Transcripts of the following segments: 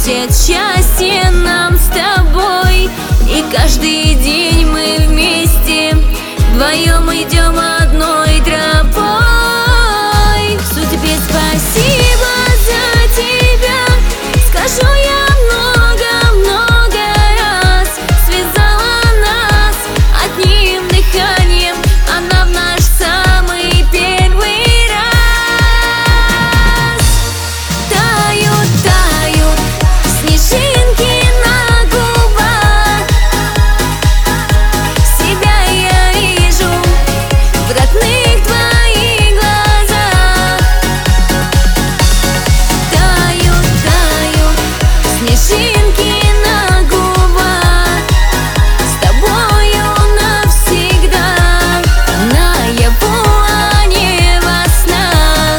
приносят счастье нам с тобой. И каждый день мы вместе вдвоем идем одной тропой. Судьбе спасибо за тебя, скажу я много-много раз. Связала нас одним дыханием, она в наш самый первый раз. Тают, тают снежинки на губах, себя я вижу в родных твоих глазах. Тают, тают снежинки на губах, с тобою навсегда, наяву, а не во снах.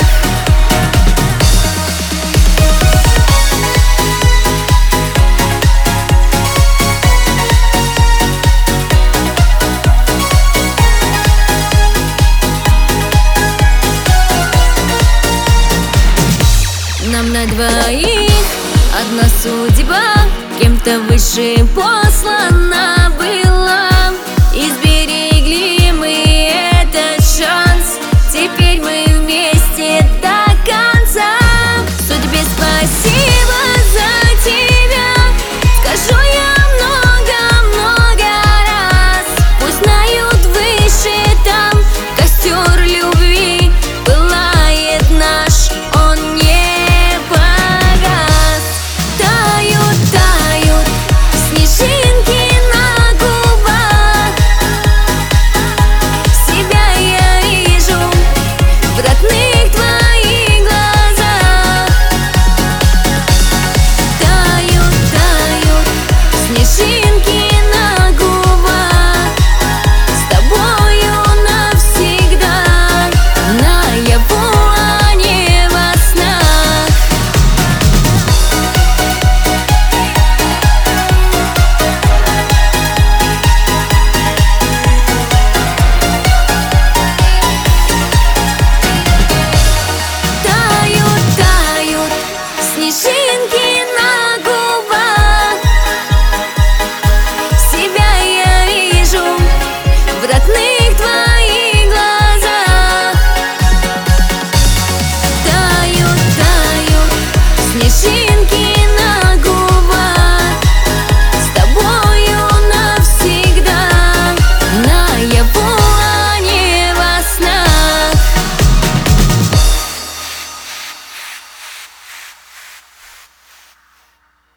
Нам на двоих одна судьба, кем-то выше